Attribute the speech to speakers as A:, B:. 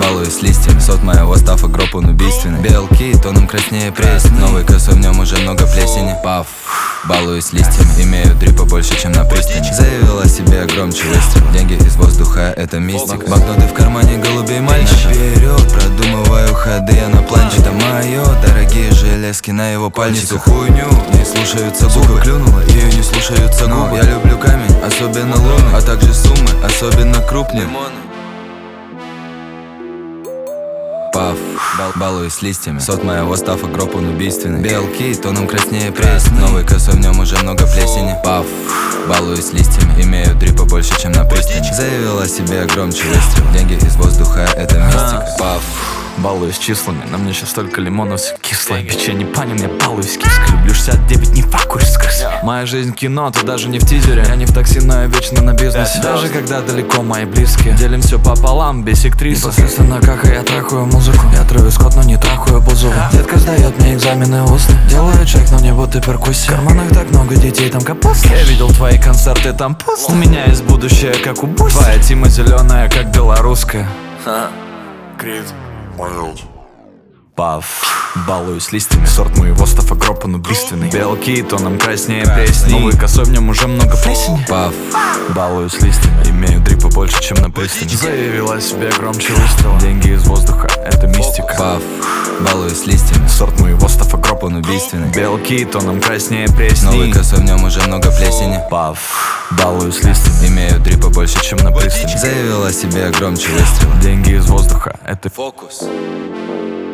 A: балуюсь листьями. Сот моего стафа гроб он убийственный. Белки тоном краснее пресни. Новый косой, в нем уже много плесени. Паф, балуюсь листьями. Имею дрипа больше, чем на пристани. Заявила себе громче выстрел. Деньги из воздуха, это мистика. Банкноты в кармане, голубей мальчик. Наперед, продумываю ходы, я на планче. Это мое, дорогие железки на его пальчиках. Несу хуйню, не слушаются губы. Клюнула, ее не слушаются губы. Я люблю камень, особенно луны, а также суммы, особенно крупные. Паф, балуюсь листьями. Сот моего стафа гроб он убийственный. Белки тоном краснее пресни. Новый косой, в нем уже много плесени. Паф, балуюсь листьями. Имею дрипа больше, чем на пристани. Заявила себе громче выстрел. Деньги из воздуха, это мистика. Паф,
B: балуюсь числами, на мне сейчас только лимонов все кислое. Печенье панин, я балуюсь киской. Люблю 69, не факуй с крыс. Моя жизнь кино, ты даже не в тизере. Я не в такси, но я вечно на бизнесе. Даже когда далеко мои близкие. Делим все пополам, бисектриса. Непосредственно как и я трахаю музыку. Я Трэвис Скотт, но не трахаю Бузову. Детка сдает мне экзамены устно. Делаю чек, но не будто перкуссия. В карманах так много детей, там капуста. Я видел твои концерты, там пусто. У меня есть будущее, как у Буси. Твоя тима зеленая, как белорусская. Крит. Паф, балуюсь листьями. Сорт моего стафа гроб он убийственный. Белки тоном краснее пресни. Новый косой, в нем уже много плесени.
A: паф,
B: Балуюсь листьями. Имею дрипа больше, чем на пристани. Заявила себе громче выстрел. Деньги из воздуха, это мистика.
A: паф, балуюсь листьями.
B: Сорт моего стафа гроб
A: он убийственный.
B: Белки тоном краснее пресни.
A: Новый косой, в нем уже много плесени.
B: Паф, балуюсь листьями.
A: Имею дрипа больше, чем на пристани. Заявила себе громче выстрел.
B: Деньги из воздуха, это
A: фокус.